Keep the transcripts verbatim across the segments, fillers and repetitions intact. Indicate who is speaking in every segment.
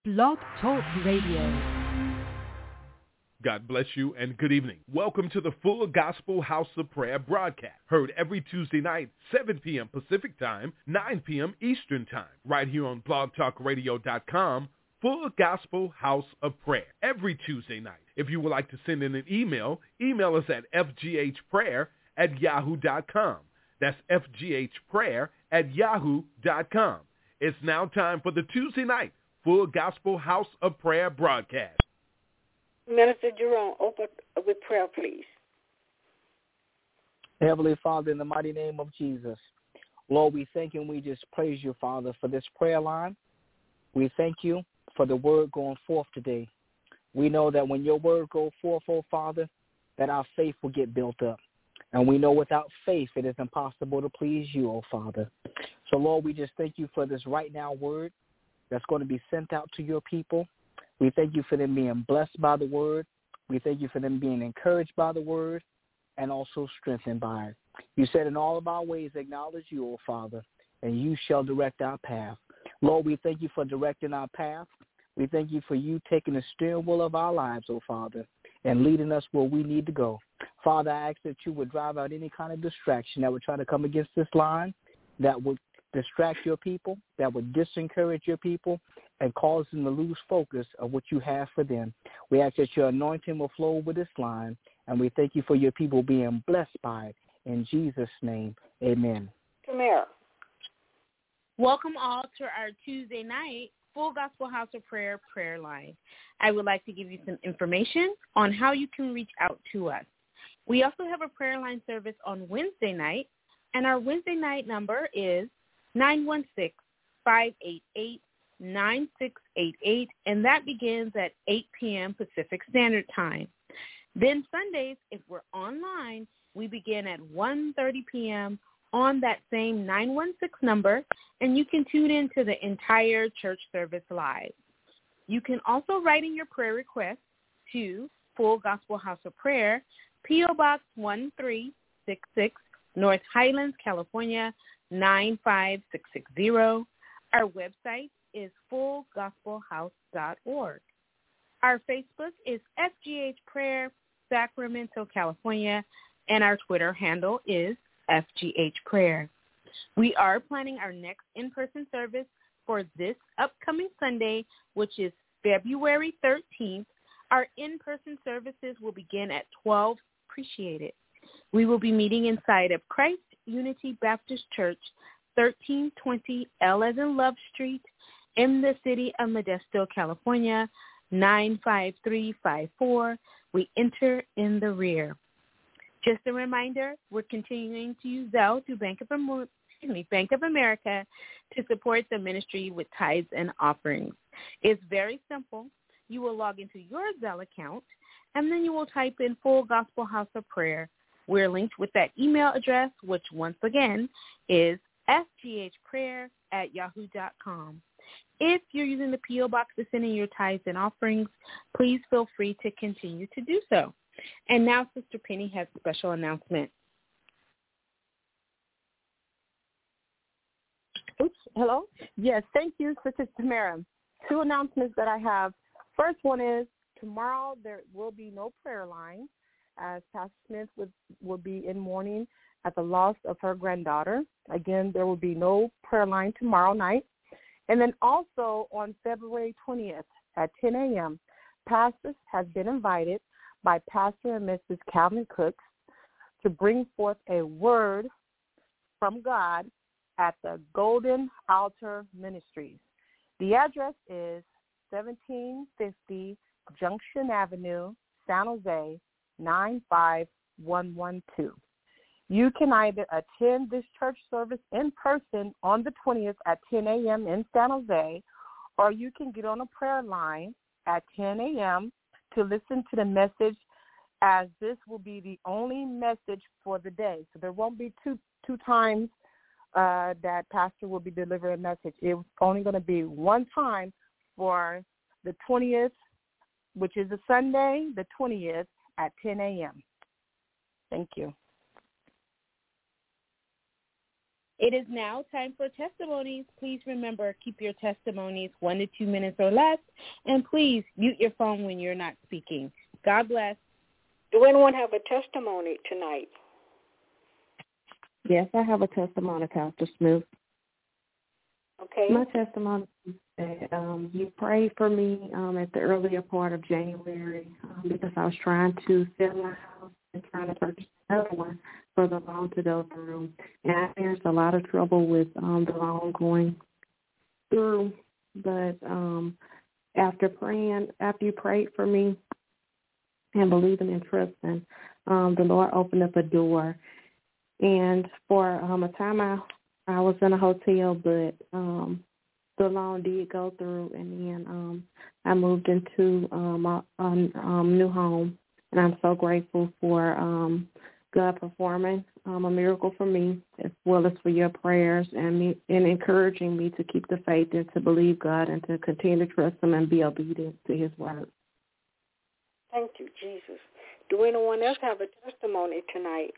Speaker 1: Blog Talk Radio.
Speaker 2: God bless you and good evening. Welcome to the Full Gospel House of Prayer broadcast, heard every Tuesday night, seven p.m. Pacific Time, nine p.m. Eastern Time, right here on blog talk radio dot com, Full Gospel House of Prayer, every Tuesday night. If you would like to send in an email, email us at f g h prayer at yahoo dot com. That's f g h prayer at yahoo dot com. It's now time for the Tuesday night Full Gospel House of Prayer broadcast.
Speaker 3: Minister Jerome, open with prayer, please.
Speaker 4: Heavenly Father, in the mighty name of Jesus, Lord, we thank you and we just praise you, Father, for this prayer line. We thank you for the word going forth today. We know that when your word goes forth, oh Father, that our faith will get built up. And we know without faith it is impossible to please you, oh Father. So, Lord, we just thank you for this right now word that's going to be sent out to your people. We thank you for them being blessed by the word. We thank you for them being encouraged by the word and also strengthened by it. You said in all of our ways acknowledge you, O Father, and you shall direct our path. Lord, we thank you for directing our path. We thank you for you taking the steering wheel of our lives, O Father, and leading us where we need to go. Father, I ask that you would drive out any kind of distraction that would try to come against this line, that would distract your people, that would disencourage your people, and cause them to lose focus of what you have for them. We ask that your anointing will flow over this line, and we thank you for your people being blessed by it. In Jesus' name, amen.
Speaker 3: Come here.
Speaker 5: Welcome all to our Tuesday night Full Gospel House of Prayer prayer line. I would like to give you some information on how you can reach out to us. We also have a prayer line service on Wednesday night, and our Wednesday night number is nine one six, five eight eight, nine six eight eight, and that begins at eight p.m. Pacific Standard Time. Then Sundays, if we're online, we begin at one thirty p.m. on that same nine one six number, and you can tune in to the entire church service live. You can also write in your prayer request to Full Gospel House of Prayer, P O. Box one three six six, North Highlands, California, nine five six six zero. Our website is full gospel house dot org. Our Facebook is F G H Prayer, Sacramento, California, and our Twitter handle is F G H Prayer. We are planning our next in-person service for this upcoming Sunday, which is February thirteenth. Our in-person services will begin at twelve. Appreciate it. We will be meeting inside of Christ Unity Baptist Church, thirteen twenty L as in Love Street, in the city of Modesto, California, nine five three five four. We enter in the rear. Just a reminder, we're continuing to use Zelle through Bank of, Am- excuse me, Bank of America to support the ministry with tithes and offerings. It's very simple. You will log into your Zelle account, and then you will type in Full Gospel House of Prayer. We're linked with that email address, which once again is f g h prayer at yahoo dot com. If you're using the P O. Box to send in your tithes and offerings, please feel free to continue to do so. And now Sister Penny has a special announcement.
Speaker 6: Oops, hello? Yes, thank you, Sister Tamara. Two announcements that I have. First one is tomorrow there will be no prayer line, as Pastor Smith would, will be in mourning at the loss of her granddaughter. Again, there will be no prayer line tomorrow night. And then also on February twentieth at ten a.m., pastors have been invited by Pastor and Missus Calvin Cooks to bring forth a word from God at the Golden Altar Ministries. The address is seventeen fifty Junction Avenue, San Jose, nine five one one two. You can either attend this church service in person on the twentieth at ten a.m. in San Jose, or you can get on a prayer line at ten a.m. to listen to the message, as this will be the only message for the day. So there won't be two two times uh, that Pastor will be delivering a message. It's only going to be one time for the twentieth, which is a Sunday, the twentieth at ten a.m. Thank you.
Speaker 5: It is now time for testimonies. Please remember, keep your testimonies one to two minutes or less, and please mute your phone when you're not speaking. God bless.
Speaker 3: Do anyone have a testimony tonight?
Speaker 7: Yes, I have a testimony, Pastor Smith.
Speaker 3: Okay.
Speaker 7: My testimony is that um, you prayed for me um, at the earlier part of January um, because I was trying to sell my house and trying to purchase another one for the loan to go through. And I experienced a lot of trouble with um, the loan going through. But um, after praying, after you prayed for me and believing and trusting, um, the Lord opened up a door. And for um, a time I I was in a hotel, but um, the loan did go through, and then um, I moved into um, a, a um, new home, and I'm so grateful for um, God performing um, a miracle for me, as well as for your prayers and me, and encouraging me to keep the faith and to believe God and to continue to trust Him and be obedient to His word.
Speaker 3: Thank you, Jesus. Do anyone else have a testimony tonight?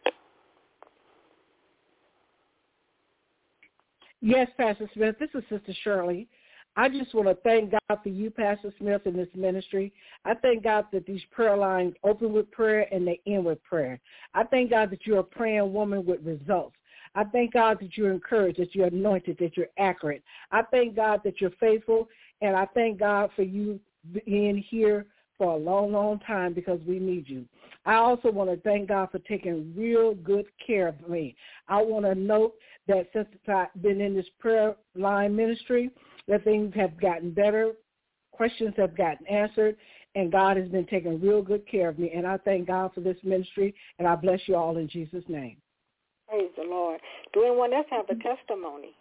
Speaker 8: Yes, Pastor Smith, this is Sister Shirley. I just want to thank God for you, Pastor Smith, and this ministry. I thank God that these prayer lines open with prayer and they end with prayer. I thank God that you're a praying woman with results. I thank God that you're encouraged, that you're anointed, that you're accurate. I thank God that you're faithful, and I thank God for you being here for a long, long time because we need you. I also want to thank God for taking real good care of me. I want to note that since I've been in this prayer line ministry, that things have gotten better, questions have gotten answered, and God has been taking real good care of me. And I thank God for this ministry, and I bless you all in Jesus' name.
Speaker 3: Praise the Lord. Do anyone else have a testimony?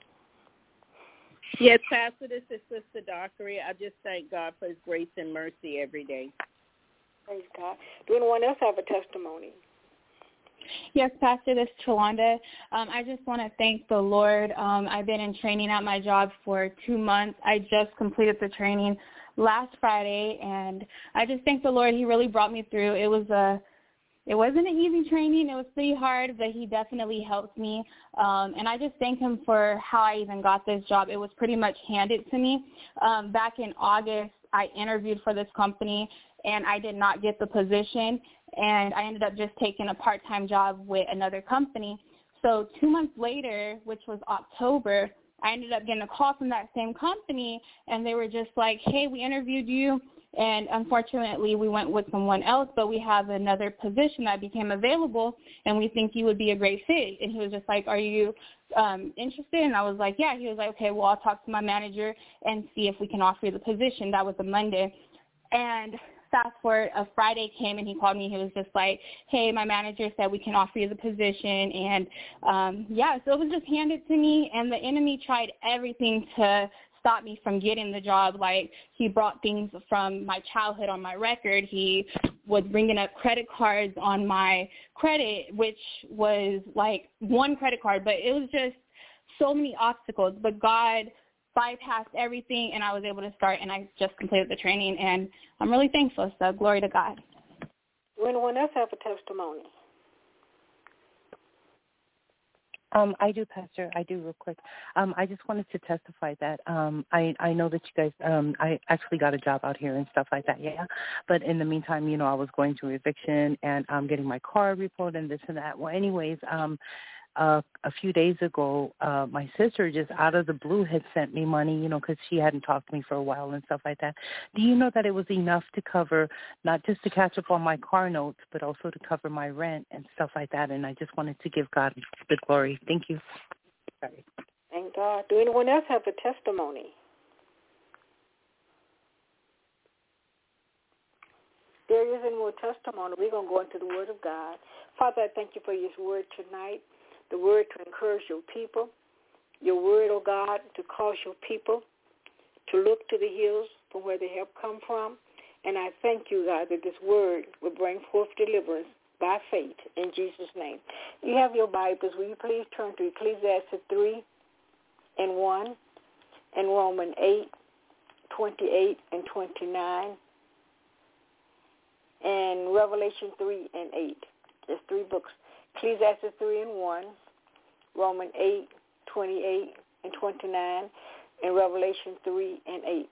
Speaker 5: Yes, Pastor, this is Sister Dockery. I just thank God for His grace and mercy every day.
Speaker 3: Praise God. Do anyone else have a testimony?
Speaker 9: Yes, Pastor, this is Chalonda. Um, I just want to thank the Lord. Um, I've been in training at my job for two months. I just completed the training last Friday, and I just thank the Lord. He really brought me through. It was a It wasn't an easy training. It was pretty hard, but he definitely helped me. Um, and I just thank him for how I even got this job. It was pretty much handed to me. Um, back in August, I interviewed for this company, and I did not get the position. And I ended up just taking a part-time job with another company. So two months later, which was October, I ended up getting a call from that same company, and they were just like, hey, we interviewed you. And unfortunately, we went with someone else, but we have another position that became available, and we think you would be a great fit. And he was just like, are you um, interested? And I was like, yeah. He was like, okay, well, I'll talk to my manager and see if we can offer you the position. That was a Monday. And fast forward, a Friday came, and he called me. He was just like, hey, my manager said we can offer you the position. And, um, yeah, so it was just handed to me, and the enemy tried everything to stop me from getting the job. Like, he brought things from my childhood on my record. He was bringing up credit cards on my credit, which was like one credit card, but it was just so many obstacles. But God bypassed everything, and I was able to start, and I just completed the training, and I'm really thankful. So glory to God.
Speaker 3: Does anyone else have a testimony?
Speaker 10: Um, I do, Pastor. I do real quick. Um, I just wanted to testify that um, I, I know that you guys, um, I actually got a job out here and stuff like that, yeah. But in the meantime, you know, I was going through eviction and um, getting my car repoed and this and that. Well, anyways, um, uh, a few days ago, uh, my sister just out of the blue had sent me money, you know, because she hadn't talked to me for a while and stuff like that. Do you know that it was enough to cover, not just to catch up on my car notes, but also to cover my rent and stuff like that? And I just wanted to give God the glory. Thank you. Sorry.
Speaker 3: Thank God. Do anyone else have a testimony? There is any more testimony. We're going to go into the Word of God. Father, I thank you for your word tonight, the word to encourage your people, your word, oh God, to cause your people to look to the hills from where their help come from. And I thank you, God, that this word will bring forth deliverance by faith in Jesus' name. You have your Bibles. Will you please turn to Ecclesiastes three and one and Romans eight, twenty-eight and twenty-nine, and Revelation three and eight. There's three books. Ecclesiastes three and one, Romans eight, twenty-eight and twenty-nine, and Revelation three and eight.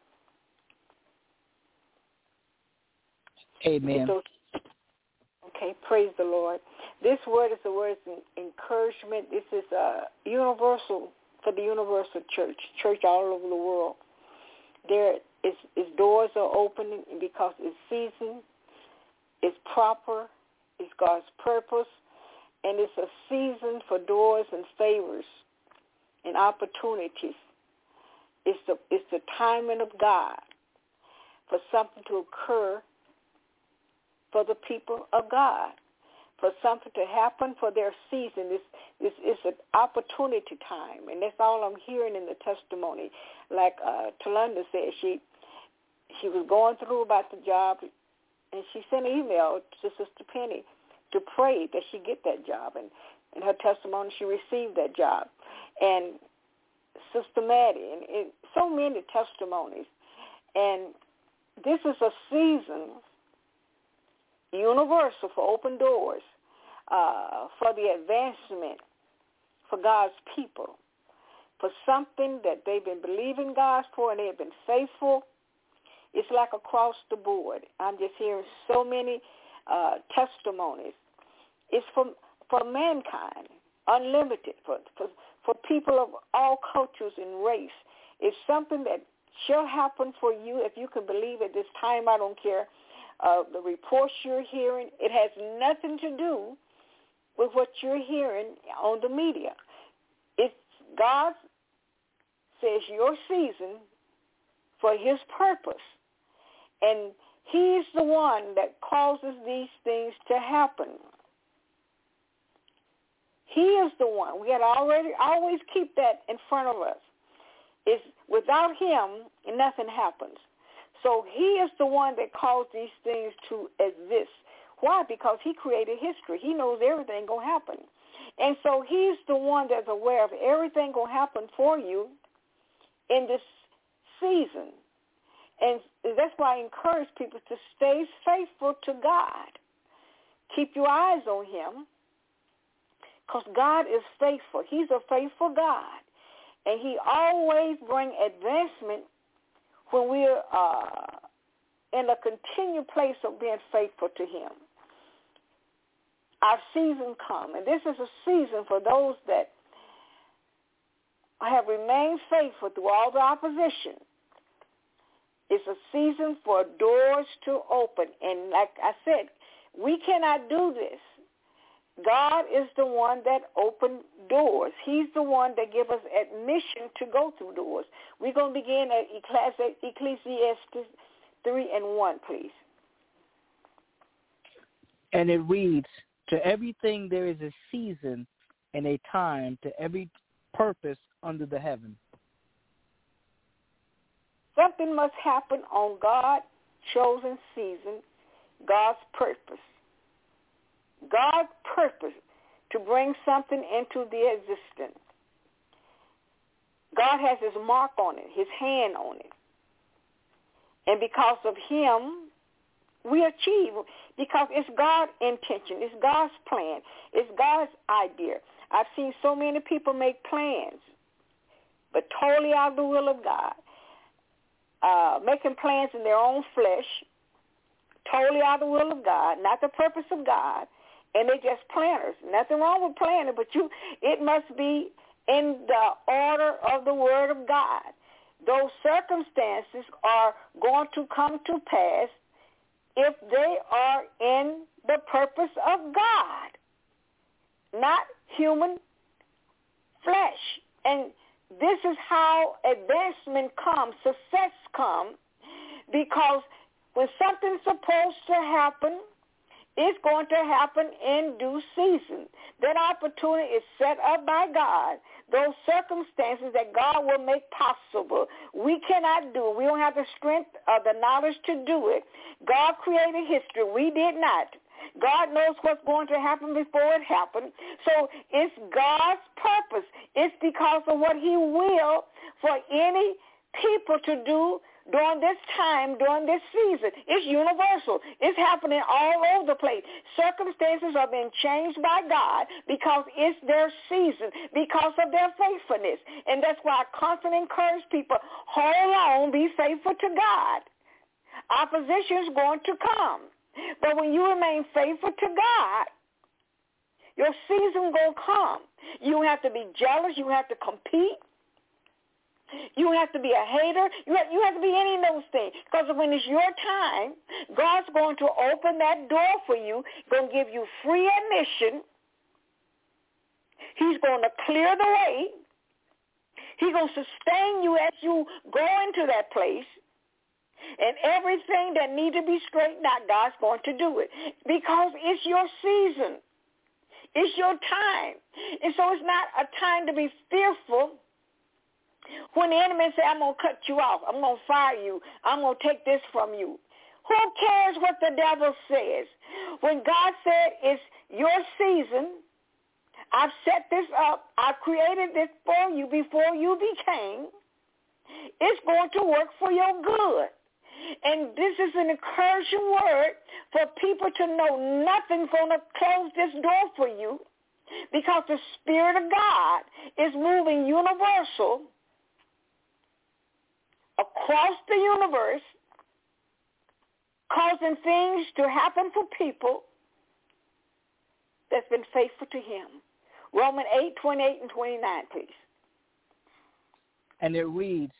Speaker 4: Amen.
Speaker 3: Okay, praise the Lord. This word is a word of encouragement. This is uh, universal for the universal church, church all over the world. There is, is doors are opening because it's season, it's proper, it's God's purpose, and it's a season for doors and favors and opportunities. It's the, it's the timing of God for something to occur for the people of God, for something to happen for their season. This, this is an opportunity time, and that's all I'm hearing in the testimony. Like uh, Talanda said, she she was going through about the job, and she sent an email to Sister Penny to pray that she get that job. And in her testimony, she received that job. And Sister Maddie, and, and so many testimonies. And this is a season universal for open doors, uh, for the advancement for God's people, for something that they've been believing God for and they've been faithful. It's like across the board. I'm just hearing so many uh, testimonies. It's for, for mankind, unlimited, for, for, for people of all cultures and race. It's something that shall happen for you if you can believe at this time. I don't care uh, the reports you're hearing. It has nothing to do with what you're hearing on the media. It's God says your season for his purpose. And he's the one that causes these things to happen. He is the one. We got to already always keep that in front of us. It's, without him, nothing happens. So he is the one that caused these things to exist. Why? Because he created history. He knows everything going to happen. And so he's the one that's aware of everything going to happen for you in this season. And that's why I encourage people to stay faithful to God. Keep your eyes on him, because God is faithful. He's a faithful God. And he always brings advancement when we're uh, in a continued place of being faithful to him. Our season come, and this is a season for those that have remained faithful through all the opposition. It's a season for doors to open. And like I said, we cannot do this. God is the one that opened doors. He's the one that gives us admission to go through doors. We're going to begin at Ecclesiastes three and one, please.
Speaker 4: And it reads, to everything there is a season and a time to every purpose under the heaven.
Speaker 3: Something must happen on God's chosen season, God's purpose. God's purpose to bring something into the existence. God has his mark on it, his hand on it. And because of him, we achieve, because it's God's intention, it's God's plan, it's God's idea. I've seen so many people make plans, but totally out of the will of God. Uh, making plans in their own flesh, totally out of the will of God, not the purpose of God, and they're just planners. Nothing wrong with planning, but you, it must be in the order of the Word of God. Those circumstances are going to come to pass if they are in the purpose of God, not human flesh. And this is how advancement comes, success comes, because when something's supposed to happen, it's going to happen in due season. That opportunity is set up by God. Those circumstances that God will make possible, we cannot do. We don't have the strength or the knowledge to do it. God created history. We did not. God knows what's going to happen before it happened. So it's God's purpose. It's because of what he will for any people to do during this time, during this season. It's universal. It's happening all over the place. Circumstances are being changed by God because it's their season, because of their faithfulness. And that's why I constantly encourage people, hold on, be faithful to God. Opposition is going to come. But when you remain faithful to God, your season going to come. You have to be jealous. You have to compete. You have to be a hater. You have, you have to be any of those things. Because when it's your time, God's going to open that door for you, going to give you free admission. He's going to clear the way. He's going to sustain you as you go into that place. And everything that needs to be straightened out, God's going to do it. Because it's your season. It's your time. And so it's not a time to be fearful. When the enemy says, I'm going to cut you off, I'm going to fire you, I'm going to take this from you. Who cares what the devil says? When God said it's your season, I've set this up, I've created this for you before you became, it's going to work for your good. And this is an encouraging word for people to know nothing's going to close this door for you because the Spirit of God is moving universal across the universe, causing things to happen for people that's been faithful to him. Romans eight, twenty-eight and twenty-nine, please.
Speaker 4: And it reads,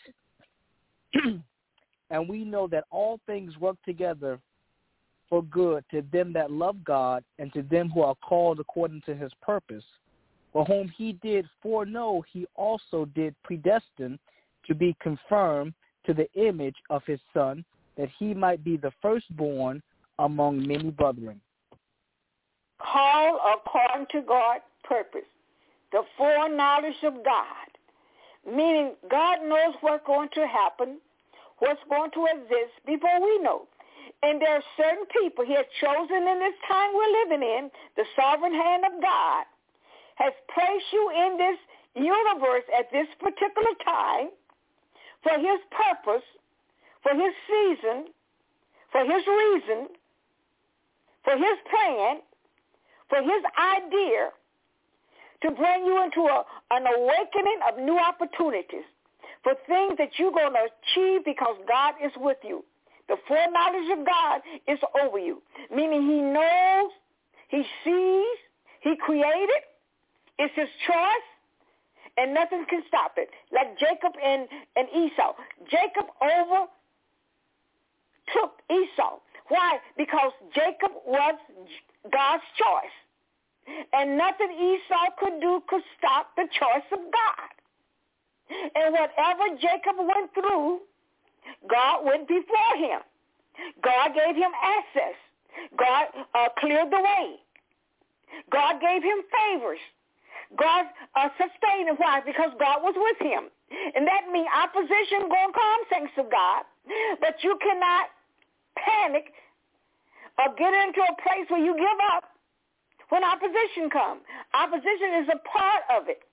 Speaker 4: and we know that all things work together for good to them that love God and to them who are called according to his purpose, for whom he did foreknow, he also did predestine to be confirmed to the image of his Son, that he might be the firstborn among many brethren.
Speaker 3: Called according to God's purpose, the foreknowledge of God, meaning God knows what's going to happen, what's going to exist before we know. And there are certain people he has chosen in this time we're living in, the sovereign hand of God has placed you in this universe at this particular time for his purpose, for his season, for his reason, for his plan, for his idea to bring you into a, an awakening of new opportunities, for things that you're going to achieve because God is with you. The foreknowledge of God is over you, meaning he knows, he sees, he created, it's his choice, and nothing can stop it. Like Jacob and, and Esau. Jacob overtook Esau. Why? Because Jacob was God's choice. And nothing Esau could do could stop the choice of God. And whatever Jacob went through, God went before him. God gave him access. God uh, cleared the way. God gave him favors. God uh, sustained him. Why? Because God was with him. And that means opposition going to come, thanks to God. But you cannot panic or get into a place where you give up when opposition comes. Opposition is a part of it.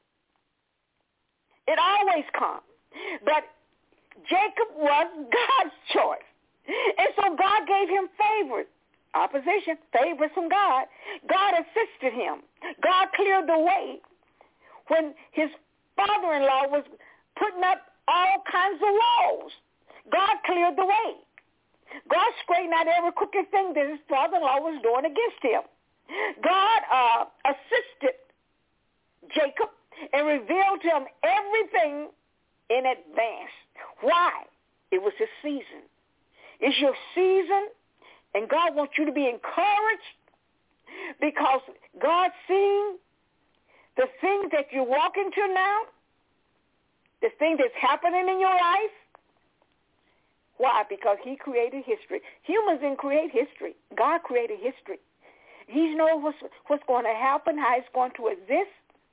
Speaker 3: It always comes. But Jacob was God's choice. And so God gave him favors. Opposition, favors from God. God assisted him. God cleared the way when his father-in-law was putting up all kinds of walls. God cleared the way. God straightened out every crooked thing that his father-in-law was doing against him. God uh, assisted Jacob and revealed to him everything in advance. Why? It was his season. It's your season. And God wants you to be encouraged because God's seeing the things that you walk into now, the thing that's happening in your life. Why? Because he created history. Humans didn't create history. God created history. He knows what's, what's going to happen, how it's going to exist.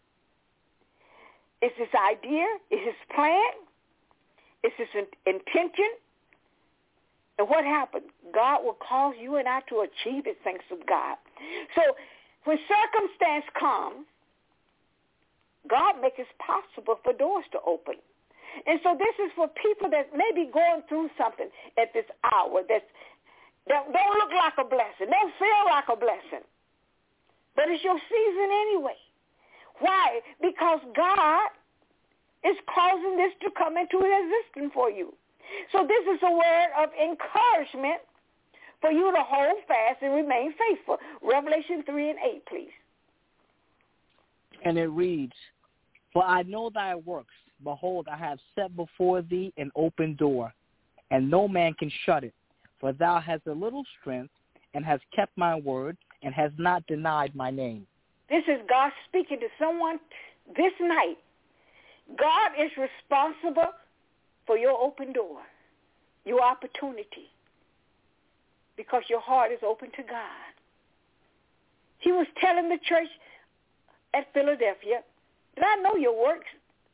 Speaker 3: It's his idea. It's his plan. It's his in- intention. And what happened? God will cause you and I to achieve it, thanks to God. So when circumstance comes, God makes it possible for doors to open. And so this is for people that may be going through something at this hour that's, that don't look like a blessing, don't feel like a blessing. But it's your season anyway. Why? Because God is causing this to come into existence for you. So this is a word of encouragement for you to hold fast and remain faithful. Revelation three and eight, please.
Speaker 4: And it reads, For I know thy works. Behold, I have set before thee an open door, and no man can shut it. For thou hast a little strength, and hast kept my word, and hast not denied my name.
Speaker 3: This is God speaking to someone this night. God is responsible for your open door, your opportunity, because your heart is open to God. He was telling the church at Philadelphia that I know your works.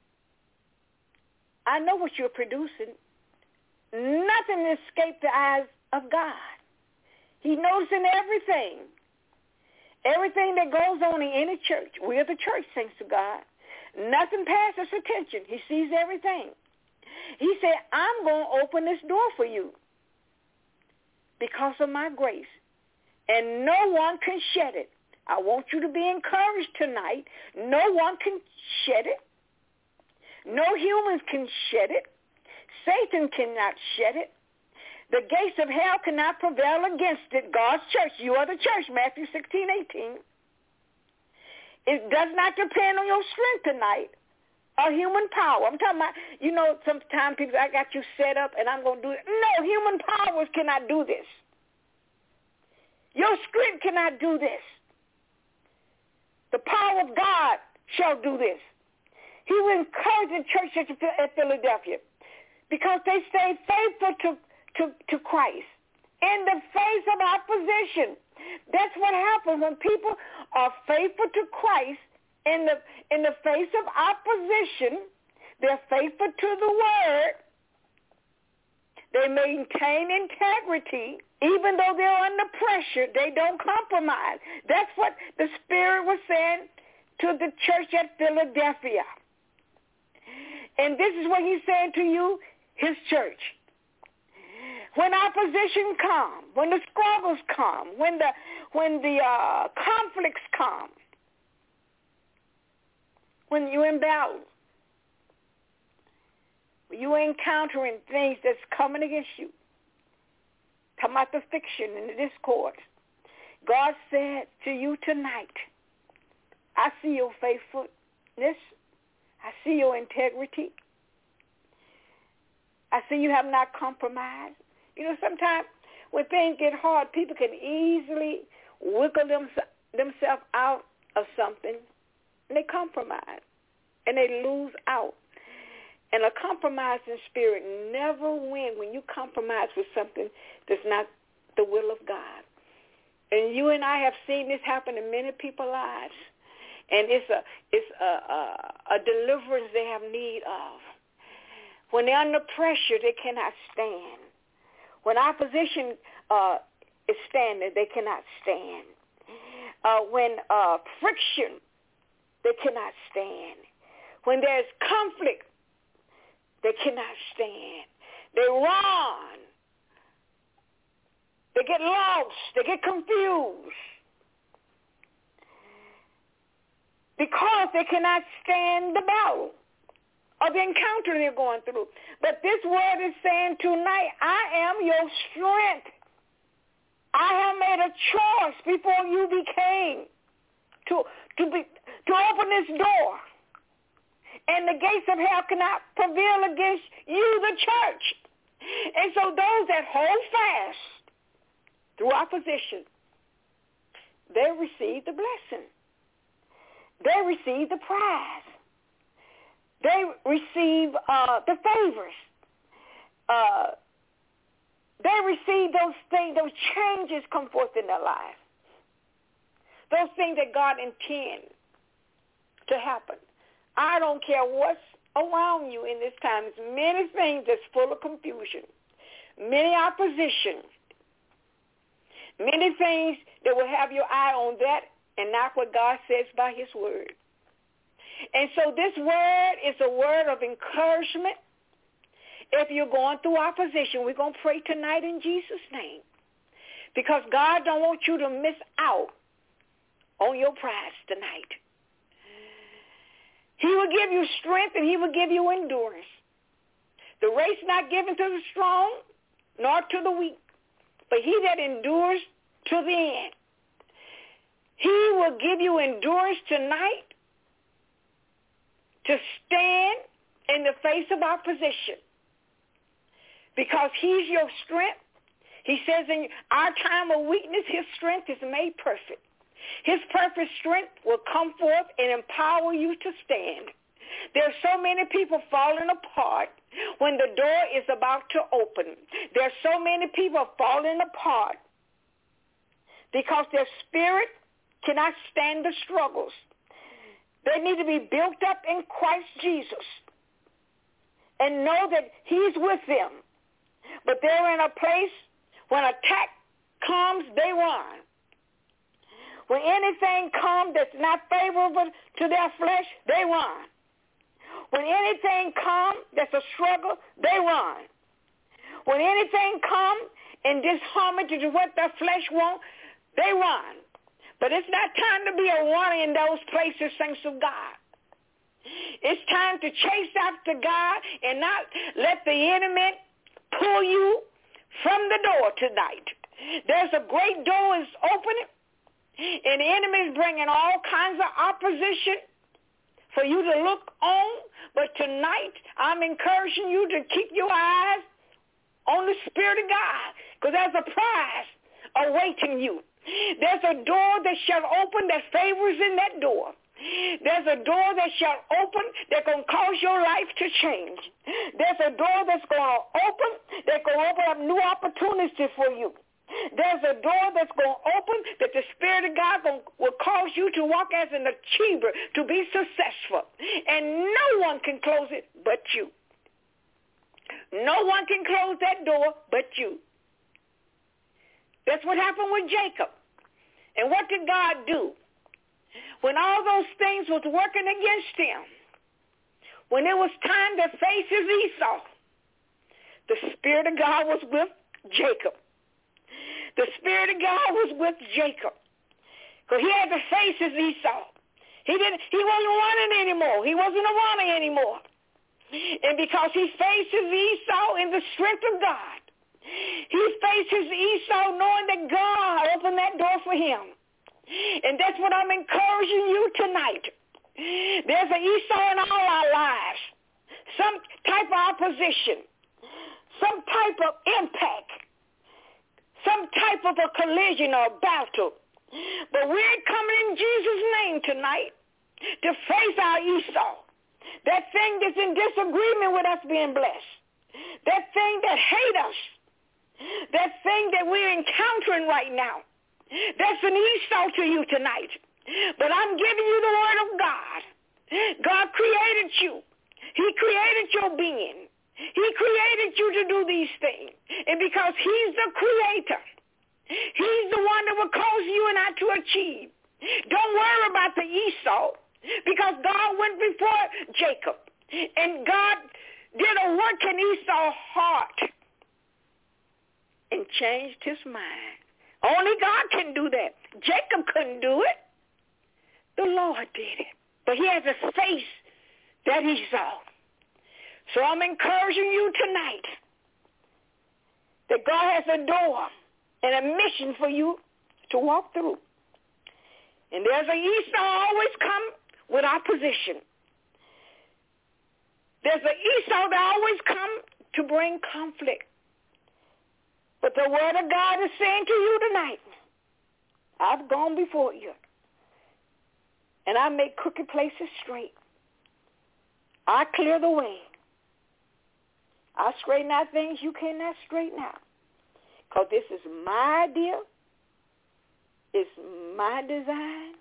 Speaker 3: I know what you're producing. Nothing escaped the eyes of God. He knows in everything. Everything that goes on in any church. We are the church, thanks to God. Nothing passes attention. He sees everything. He said, I'm going to open this door for you because of my grace. And no one can shed it. I want you to be encouraged tonight. No one can shed it. No humans can shed it. Satan cannot shed it. The gates of hell cannot prevail against it. God's church, you are the church, Matthew sixteen, eighteen. It does not depend on your strength tonight or human power. I'm talking about, you know, sometimes people, I got you set up and I'm going to do it. No, human powers cannot do this. Your strength cannot do this. The power of God shall do this. He will encourage the church at Philadelphia because they stayed faithful to, to, to Christ in the face of opposition. That's what happens when people are faithful to Christ in the in the face of opposition. They're faithful to the word. They maintain integrity. Even though they're under pressure, they don't compromise. That's what the Spirit was saying to the church at Philadelphia. And this is what he's saying to you, his church. When opposition comes, when the struggles come, when the when the uh, conflicts come, when you're in battle, when you're encountering things that's coming against you, come out the fiction and the discord, God said to you tonight, I see your faithfulness. I see your integrity. I see you have not compromised. You know, sometimes when things get hard, people can easily wiggle them, themselves out of something, and they compromise, and they lose out. And a compromising spirit never wins when you compromise with something that's not the will of God. And you and I have seen this happen in many people's lives. And it's a it's a, a, a deliverance they have need of. When they're under pressure, they cannot stand. When opposition uh, is standing, they cannot stand. Uh, when uh, friction, they cannot stand. When there's conflict, they cannot stand. They run. They get lost. They get confused. Because they cannot stand the battle or the encounter they're going through. But this word is saying tonight, I am your strength. I have made a choice before you became to, to, be, to open this door. And the gates of hell cannot prevail against you, the church. And so those that hold fast through opposition, they receive the blessing. They receive the prize. They receive uh, the favors. Uh, they receive those things, those changes come forth in their life. Those things that God intends to happen. I don't care what's around you in this time. There's many things that's full of confusion, many opposition, many things that will have your eye on that and not what God says by his word. And so this word is a word of encouragement If you're going through opposition, we're going to pray tonight in Jesus' name. Because God don't want you to miss out on your prize tonight. He will give you strength and he will give you endurance. The race not given to the strong nor to the weak, but he that endures to the end. He will give you endurance tonight to stand in the face of opposition because he's your strength. He says in our time of weakness, his strength is made perfect. His perfect strength will come forth and empower you to stand. There's so many people falling apart when the door is about to open. There's so many people falling apart because their spirit cannot stand the struggles. They need to be built up in Christ Jesus and know that he's with them. But they're in a place when attack comes, they run. When anything comes that's not favorable to their flesh, they run. When anything comes that's a struggle, they run. When anything comes in disharmony to what their flesh wants, they run. But it's not time to be a runner in those places, saints of God. It's time to chase after God and not let the enemy pull you from the door tonight. There's a great door is opening, and the enemy is bringing all kinds of opposition for you to look on. But tonight, I'm encouraging you to keep your eyes on the Spirit of God, because there's a prize awaiting you. There's a door that shall open that favors in that door. There's a door that shall open that's going to cause your life to change. There's a door that's going to open that's going to open up new opportunities for you. There's a door that's going to open that the Spirit of God going, will cause you to walk as an achiever, to be successful. And no one can close it but you. No one can close that door but you. That's what happened with Jacob. And what did God do? When all those things was working against him, when it was time to face his Esau, the Spirit of God was with Jacob. The Spirit of God was with Jacob. Because he had to face his Esau. He didn't. He wasn't running anymore. He wasn't a runner anymore. And because he faced his Esau in the strength of God, he faced his Esau knowing that God opened that door for him. And that's what I'm encouraging you tonight. There's an Esau in all our lives. Some type of opposition. Some type of impact. Some type of a collision or a battle. But we're coming in Jesus' name tonight to face our Esau. That thing that's in disagreement with us being blessed. That thing that hate us. That thing that we're encountering right now. That's an Esau to you tonight. But I'm giving you the word of God. God created you. He created your being. He created you to do these things. And because he's the creator, he's the one that will cause you and I to achieve. Don't worry about the Esau, because God went before Jacob. And God did a work in Esau's heart and changed his mind. Only God can do that. Jacob couldn't do it. The Lord did it. But he had to face that Esau. So I'm encouraging you tonight that God has a door and a mission for you to walk through. And there's an Esau always come with opposition. There's an Esau that always come to bring conflict. But the word of God is saying to you tonight, I've gone before you, and I make crooked places straight. I clear the way. I straighten out things you cannot straighten out. Because this is my idea. It's my design.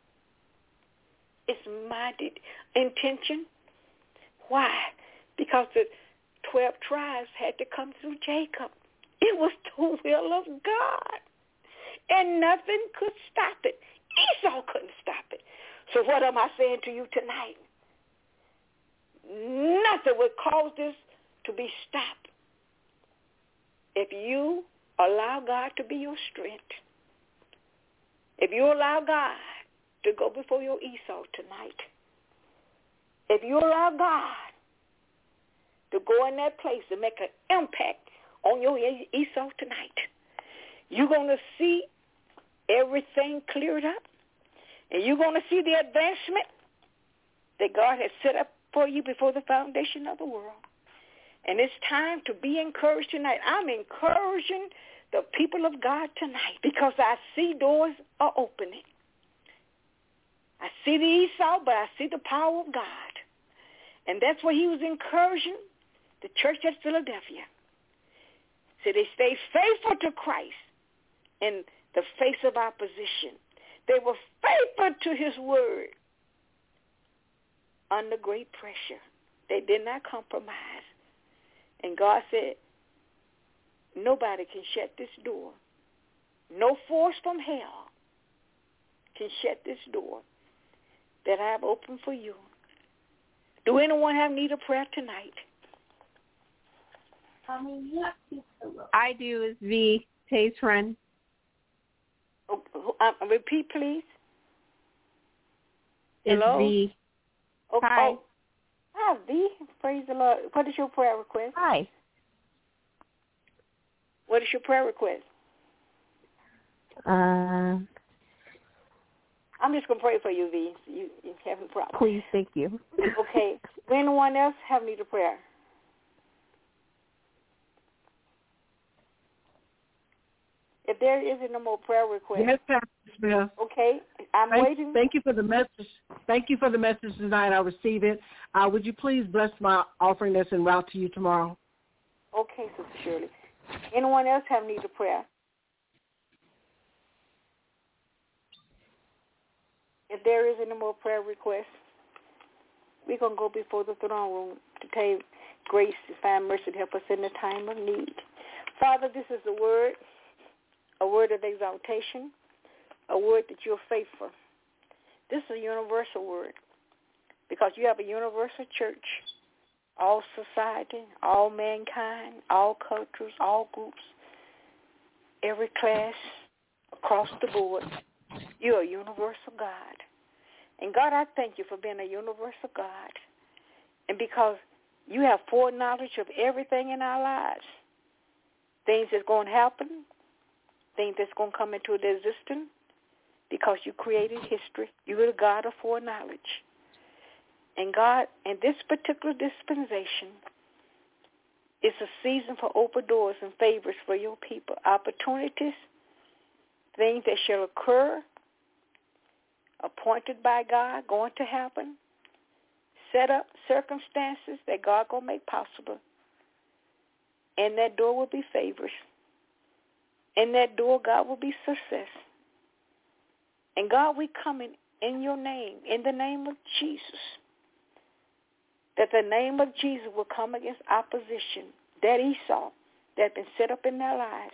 Speaker 3: It's my de- intention. Why? Because the twelve tribes had to come through Jacob. It was the will of God. And nothing could stop it. Esau couldn't stop it. So what am I saying to you tonight? Nothing would cause this to be stopped if you allow God to be your strength. If you allow God to go before your Esau tonight. If you allow God to go in that place and make an impact on your Esau tonight, you're going to see everything cleared up, and you're going to see the advancement that God has set up for you before the foundation of the world. And it's time to be encouraged tonight. I'm encouraging the people of God tonight because I see doors are opening. I see the Esau, but I see the power of God. And that's what he was encouraging the church at Philadelphia. So they stayed faithful to Christ in the face of opposition. They were faithful to his word under great pressure. They did not compromise. And God said, nobody can shut this door. No force from hell can shut this door that I have opened for you. Do anyone have need of prayer tonight?
Speaker 6: I do. Is V. Tay's friend.
Speaker 3: Oh, uh, repeat, please.
Speaker 6: It's
Speaker 3: Hello?
Speaker 6: V.
Speaker 3: Oh,
Speaker 6: Hi.
Speaker 3: Oh, hi, V. Praise the Lord. What is your prayer request?
Speaker 6: Hi.
Speaker 3: What is your prayer request?
Speaker 6: Uh,
Speaker 3: I'm just going to pray for you, V. You, you having a problem.
Speaker 6: please, thank you.
Speaker 3: Okay. Anyone else have need of prayer? If there isn't no more prayer requests.
Speaker 8: Yes, Pastor Smith.
Speaker 3: Okay. I'm
Speaker 8: thank,
Speaker 3: waiting.
Speaker 8: Thank you for the message. Thank you for the message tonight. I receive it. Uh, would you please bless my offering that's en route to you tomorrow?
Speaker 3: Okay, Sister Shirley. Anyone else have need of prayer? If there is any more prayer requests, we're going to go before the throne room to take grace to find mercy to help us in the time of need. Father, this is a word, a word of exaltation, a word that you're faithful. This is a universal word because you have a universal church, all society, all mankind, all cultures, all groups, every class, across the board. You're a universal God. And God, I thank you for being a universal God. And because you have foreknowledge of everything in our lives, things that's going to happen, things that's going to come into existence, because you created history. You're the God of foreknowledge. And God, in this particular dispensation, it's a season for open doors and favors for your people, opportunities, things that shall occur, appointed by God, going to happen, set up circumstances that God going to make possible. And that door will be favors. In that door, God will be success. And God, we come in, in your name, in the name of Jesus, that the name of Jesus will come against opposition, that Esau that has been set up in their lives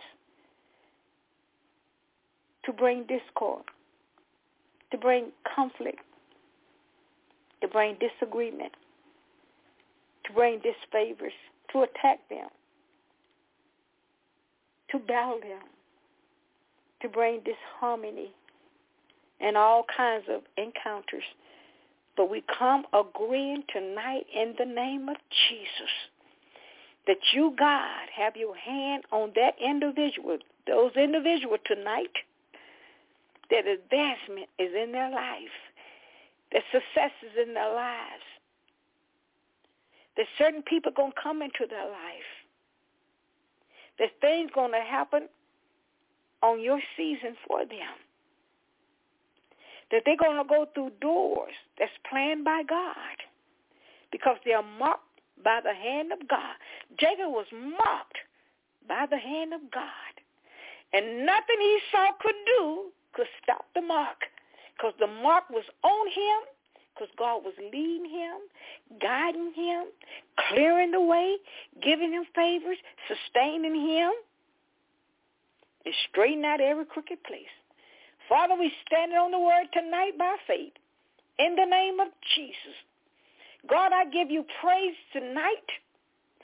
Speaker 3: to bring discord, to bring conflict, to bring disagreement, to bring disfavors, to attack them, to battle them, to bring disharmony and all kinds of encounters. But we come agreeing tonight in the name of Jesus that you, God, have your hand on that individual, those individuals tonight, that advancement is in their life, that success is in their lives, that certain people are going to come into their life, that things going to happen on your season for them, that they're going to go through doors that's planned by God because they are marked by the hand of God. Jacob was marked by the hand of God. And nothing Esau could do could stop the mark because the mark was on him because God was leading him, guiding him, clearing the way, giving him favors, sustaining him, and straightening out every crooked place. Father, we stand on the word tonight by faith in the name of Jesus. God, I give you praise tonight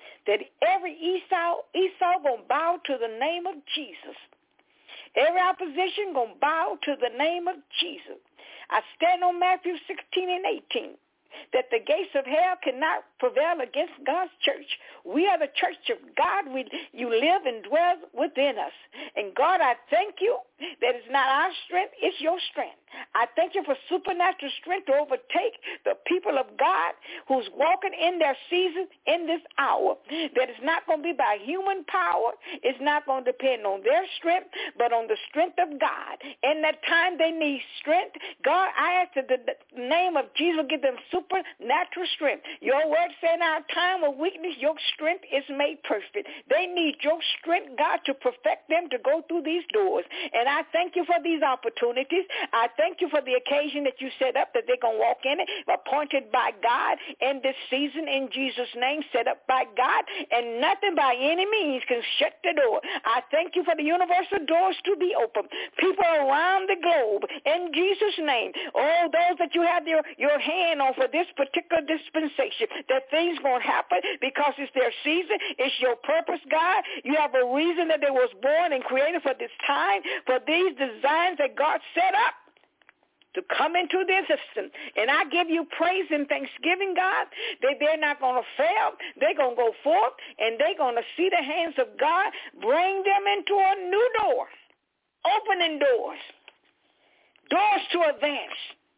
Speaker 3: that every Esau, Esau going to bow to the name of Jesus. Every opposition going to bow to the name of Jesus. I stand on Matthew sixteen and eighteen. That the gates of hell cannot prevail against God's church. We are the church of God. We, you live and dwell within us. And God, I thank you that it's not our strength, it's your strength. I thank you for supernatural strength to overtake the people of God who's walking in their season in this hour. That it's not going to be by human power. It's not going to depend on their strength, but on the strength of God. In that time they need strength, God, I ask that the name of Jesus give them supernatural strength. Your word said in our time of weakness, your strength is made perfect. They need your strength, God, to perfect them to go through these doors. And I thank you for these opportunities. I thank you for the occasion that you set up that they're going to walk in it, appointed by God in this season in Jesus' name, set up by God, and nothing by any means can shut the door. I thank you for the universal doors to be open. People around the globe, in Jesus' name, all those that you have your, your hand on for this particular dispensation, that things going to happen because it's their season, it's your purpose, God. You have a reason that they was born and created for this time, for these designs that God set up to come into the existence. And I give you praise and thanksgiving, God, that they're not going to fail. They're going to go forth, and they're going to see the hands of God bring them into a new door, opening doors, doors to advance,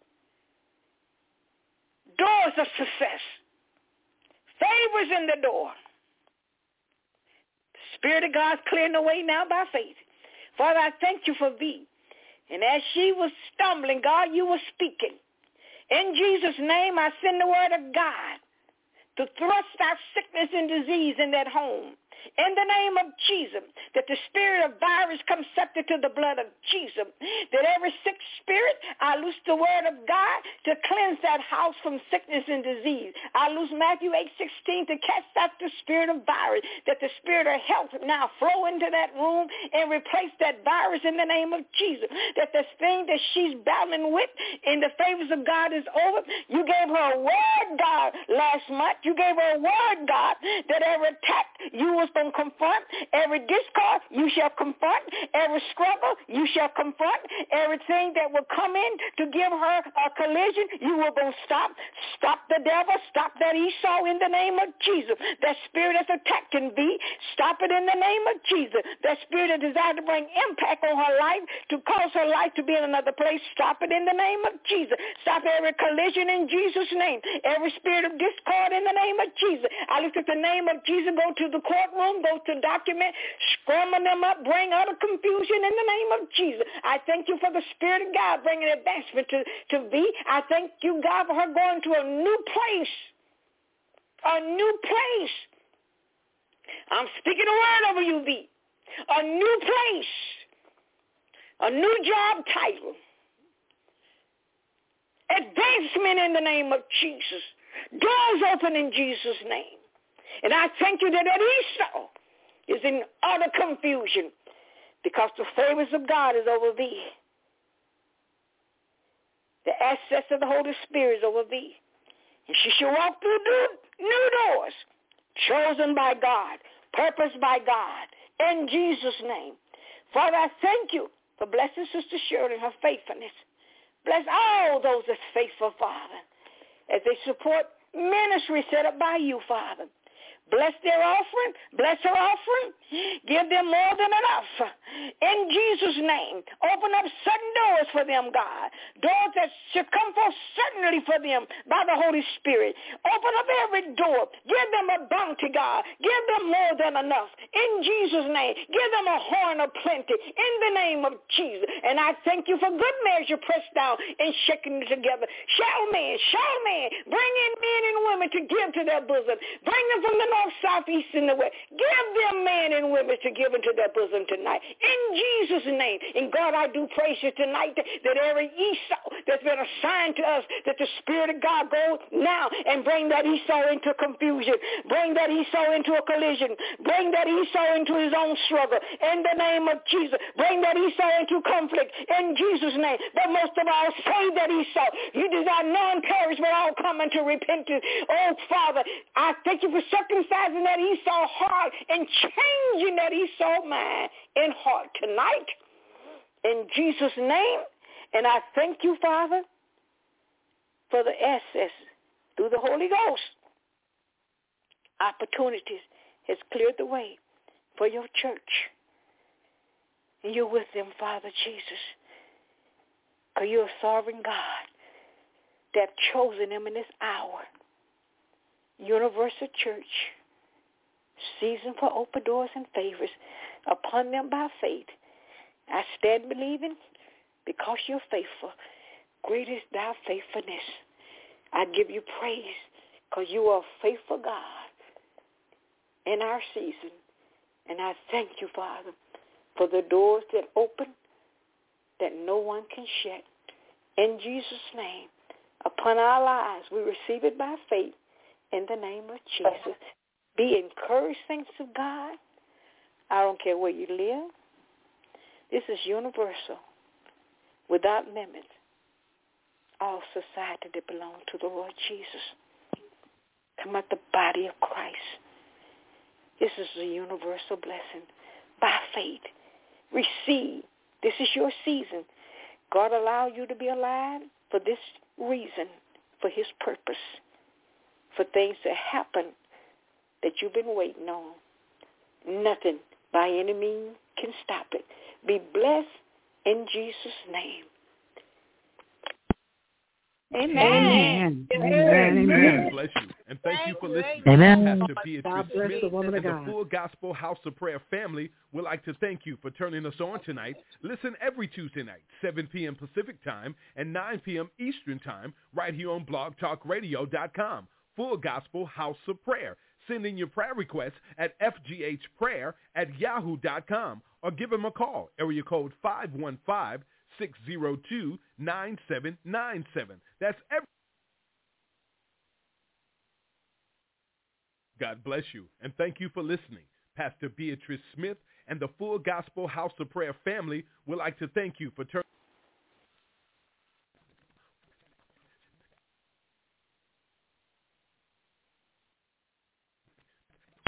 Speaker 3: doors of success, favors in the door. The Spirit of God's clearing the way now by faith. Father, I thank you for thee. And as she was stumbling, God, you were speaking. In Jesus' name, I send the word of God to thrust out sickness and disease in that home. In the name of Jesus, that the spirit of virus comes subject to the blood of Jesus, that every sick spirit, I loose the word of God to cleanse that house from sickness and disease. I loose Matthew eight sixteen to cast out the spirit of virus, that the spirit of health now flow into that room and replace that virus in the name of Jesus, that the thing that she's battling with in the favors of God is over. You gave her a word, God, last month. You gave her a word, God, that every attack you was going to confront, every discord you shall confront, every struggle you shall confront, everything that will come in to give her a collision, you will go stop. Stop the devil, stop that Esau in the name of Jesus. That spirit that's attacking thee, stop it in the name of Jesus. That spirit that desires to bring impact on her life, to cause her life to be in another place, stop it in the name of Jesus. Stop every collision in Jesus' name. Every spirit of discord in the name of Jesus. I look at the name of Jesus, go to the courtroom, go to document, scramble them up, bring utter confusion in the name of Jesus. I thank you for the Spirit of God bringing advancement to, to thee. I thank you, God, for her going to a new place, a new place. I'm speaking a word over you, thee. A new place, a new job title, advancement in the name of Jesus. Doors open in Jesus' name. And I thank you that that Esau is in utter confusion because the favors of God is over thee. The access of the Holy Spirit is over thee. And she shall walk through new doors, chosen by God, purposed by God, in Jesus' name. Father, I thank you for blessing Sister Shirley and her faithfulness. Bless all those that's faithful, Father, as they support ministry set up by you, Father. Bless their offering. Bless her offering. Give them more than enough. In Jesus' name, open up sudden doors for them, God. Doors that should come forth suddenly for them by the Holy Spirit. Open up every door. Give them a bounty, God. Give them more than enough. In Jesus' name, give them a horn of plenty. In the name of Jesus. And I thank you for good measure pressed down and shaking together. Shall man, shall man, bring in men and women to give to their bosom. Bring them from the north, south, east, and the west. Give them men and women to give into their bosom tonight. In Jesus' name. And God, I do praise you tonight that, that every Esau that's been assigned to us, that the Spirit of God go now and bring that Esau into confusion, bring that Esau into a collision, bring that Esau into his own struggle in the name of Jesus, bring that Esau into conflict in Jesus' name. But most of all, save that Esau. You desire none perish, but all come into repentance. Oh, Father, I thank you for circumcising that Esau heart and changing that Esau mind and heart tonight in Jesus' name. And I thank you, Father, for the access through the Holy Ghost. Opportunities has cleared the way for your church. And you're with them, Father Jesus, because you're a sovereign God that have chosen them in this hour. Universal Church, season for open doors and favors upon them by faith. I stand believing because you're faithful. Great is thy faithfulness. I give you praise because you are a faithful God in our season. And I thank you, Father, for the doors that open that no one can shut. In Jesus' name, upon our lives, we receive it by faith in the name of Jesus. Be encouraged, saints of God. I don't care where you live. This is universal, without limits. All society that belong to the Lord Jesus. Come out the body of Christ. This is a universal blessing. By faith, receive. This is your season. God allowed you to be alive for this reason, for his purpose, for things to happen that you've been waiting on. Nothing by any means can stop it. Be blessed in Jesus' name.
Speaker 5: Amen.
Speaker 8: Amen.
Speaker 2: Amen.
Speaker 8: Amen.
Speaker 2: Amen. Bless you. And thank you for listening.
Speaker 4: Amen.
Speaker 2: Pastor Beatrice
Speaker 8: God bless
Speaker 2: Smith
Speaker 8: the woman
Speaker 2: and
Speaker 8: of
Speaker 2: the
Speaker 8: God.
Speaker 2: Full Gospel House of Prayer family would like to thank you for turning us on tonight. Listen every Tuesday night, seven p.m. Pacific Time and nine p.m. Eastern Time, right here on blog talk radio dot com. Full Gospel House of Prayer. Send in your prayer requests at f g h prayer at yahoo dot com or give them a call, area code five one five, six zero two, nine seven nine seven. That's every. God bless you, and thank you for listening. Pastor Beatrice Smith and the Full Gospel House of Prayer family would like to thank you for turning.